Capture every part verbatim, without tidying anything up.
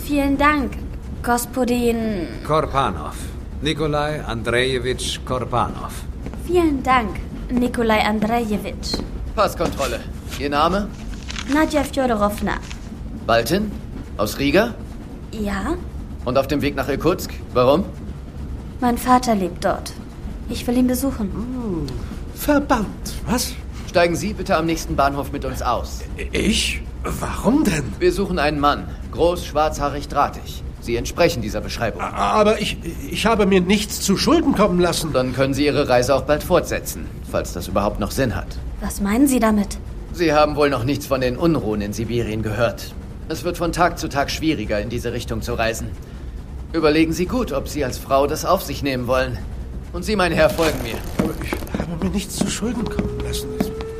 Vielen Dank, Gospodin... Korpanov. Nikolai Andrejewitsch Korpanov. Vielen Dank, Nikolai Andrejewitsch. Passkontrolle. Ihr Name? Nadja Fjodorowna. Baltin? Aus Riga? Ja? Und auf dem Weg nach Irkutsk? Warum? Mein Vater lebt dort. Ich will ihn besuchen. Hm, verbannt, was? Steigen Sie bitte am nächsten Bahnhof mit uns aus. Ich? Warum denn? Wir suchen einen Mann. Groß, schwarzhaarig, drahtig. Sie entsprechen dieser Beschreibung. Aber ich, ich habe mir nichts zu Schulden kommen lassen. Dann können Sie Ihre Reise auch bald fortsetzen, falls das überhaupt noch Sinn hat. Was meinen Sie damit? Sie haben wohl noch nichts von den Unruhen in Sibirien gehört. Es wird von Tag zu Tag schwieriger, in diese Richtung zu reisen. Überlegen Sie gut, ob Sie als Frau das auf sich nehmen wollen. Und Sie, mein Herr, folgen mir. Ich habe mir nichts zu Schulden kommen lassen.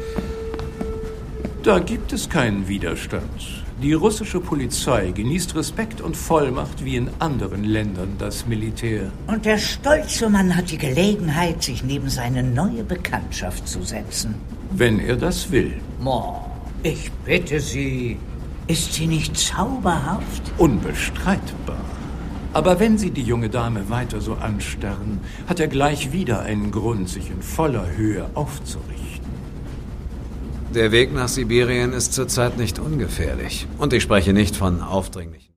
Da gibt es keinen Widerstand. Die russische Polizei genießt Respekt und Vollmacht wie in anderen Ländern das Militär. Und der stolze Mann hat die Gelegenheit, sich neben seine neue Bekanntschaft zu setzen. Wenn er das will. Mo, ich bitte Sie, ist sie nicht zauberhaft? Unbestreitbar. Aber wenn Sie die junge Dame weiter so anstarren, hat er gleich wieder einen Grund, sich in voller Höhe aufzurichten. Der Weg nach Sibirien ist zurzeit nicht ungefährlich. Und ich spreche nicht von aufdringlichen